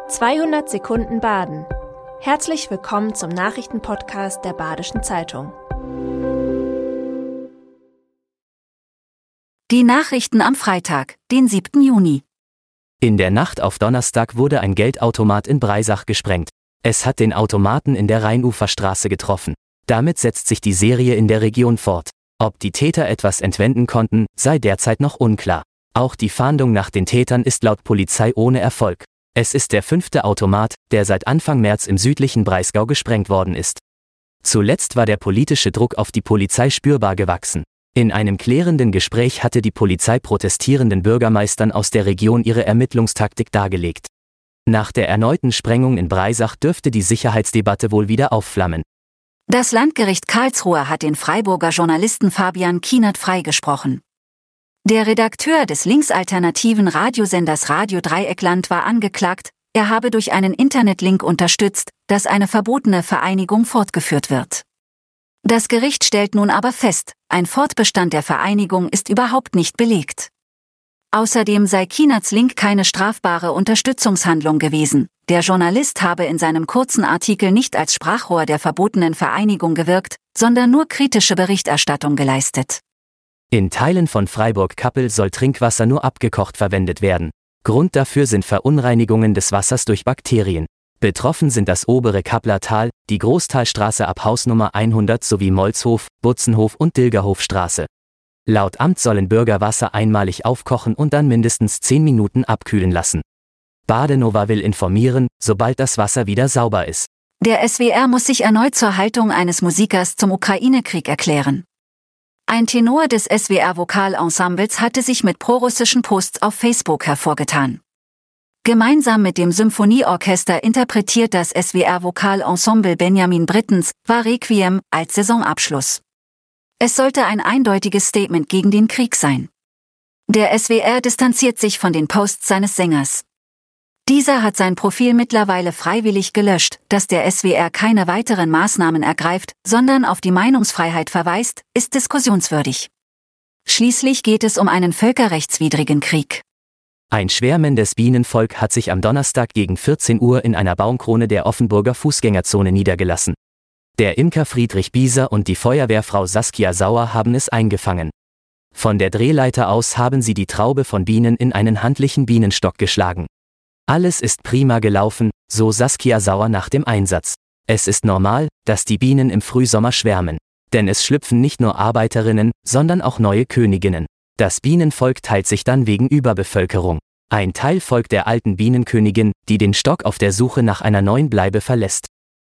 200 Sekunden Baden. Herzlich willkommen zum Nachrichtenpodcast der Badischen Zeitung. Die Nachrichten am Freitag, den 7. Juni. In der Nacht auf Donnerstag wurde ein Geldautomat in Breisach gesprengt. Es hat den Automaten in der Rheinuferstraße getroffen. Damit setzt sich die Serie in der Region fort. Ob die Täter etwas entwenden konnten, sei derzeit noch unklar. Auch die Fahndung nach den Tätern ist laut Polizei ohne Erfolg. Es ist der 5. Automat, der seit Anfang März im südlichen Breisgau gesprengt worden ist. Zuletzt war der politische Druck auf die Polizei spürbar gewachsen. In einem klärenden Gespräch hatte die Polizei protestierenden Bürgermeistern aus der Region ihre Ermittlungstaktik dargelegt. Nach der erneuten Sprengung in Breisach dürfte die Sicherheitsdebatte wohl wieder aufflammen. Das Landgericht Karlsruhe hat den Freiburger Journalisten Fabian Kienert freigesprochen. Der Redakteur des linksalternativen Radiosenders Radio Dreieckland war angeklagt, er habe durch einen Internetlink unterstützt, dass eine verbotene Vereinigung fortgeführt wird. Das Gericht stellt nun aber fest, ein Fortbestand der Vereinigung ist überhaupt nicht belegt. Außerdem sei Kienerts Link keine strafbare Unterstützungshandlung gewesen. Der Journalist habe in seinem kurzen Artikel nicht als Sprachrohr der verbotenen Vereinigung gewirkt, sondern nur kritische Berichterstattung geleistet. In Teilen von Freiburg-Kappel soll Trinkwasser nur abgekocht verwendet werden. Grund dafür sind Verunreinigungen des Wassers durch Bakterien. Betroffen sind das obere Kappeler Tal, die Großtalstraße ab Hausnummer 100 sowie Molzhof, Butzenhof und Dilgerhofstraße. Laut Amt sollen Bürger Wasser einmalig aufkochen und dann mindestens 10 Minuten abkühlen lassen. Badenova will informieren, sobald das Wasser wieder sauber ist. Der SWR muss sich erneut zur Haltung eines Musikers zum Ukraine-Krieg erklären. Ein Tenor des SWR-Vokalensembles hatte sich mit prorussischen Posts auf Facebook hervorgetan. Gemeinsam mit dem Symphonieorchester interpretiert das SWR-Vokalensemble Benjamin Brittens war Requiem als Saisonabschluss. Es sollte ein eindeutiges Statement gegen den Krieg sein. Der SWR distanziert sich von den Posts seines Sängers. Dieser hat sein Profil mittlerweile freiwillig gelöscht. Dass der SWR keine weiteren Maßnahmen ergreift, sondern auf die Meinungsfreiheit verweist, ist diskussionswürdig. Schließlich geht es um einen völkerrechtswidrigen Krieg. Ein schwärmendes Bienenvolk hat sich am Donnerstag gegen 14 Uhr in einer Baumkrone der Offenburger Fußgängerzone niedergelassen. Der Imker Friedrich Bieser und die Feuerwehrfrau Saskia Sauer haben es eingefangen. Von der Drehleiter aus haben sie die Traube von Bienen in einen handlichen Bienenstock geschlagen. Alles ist prima gelaufen, so Saskia Sauer nach dem Einsatz. Es ist normal, dass die Bienen im Frühsommer schwärmen. Denn es schlüpfen nicht nur Arbeiterinnen, sondern auch neue Königinnen. Das Bienenvolk teilt sich dann wegen Überbevölkerung. Ein Teil folgt der alten Bienenkönigin, die den Stock auf der Suche nach einer neuen Bleibe verlässt.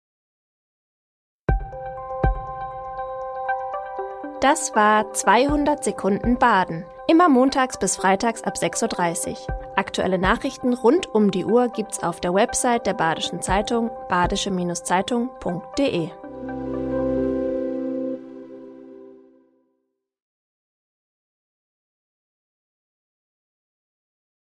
Das war 200 Sekunden Baden. Immer montags bis freitags ab 6:30 Uhr. Aktuelle Nachrichten rund um die Uhr gibt's auf der Website der Badischen Zeitung, badische-zeitung.de.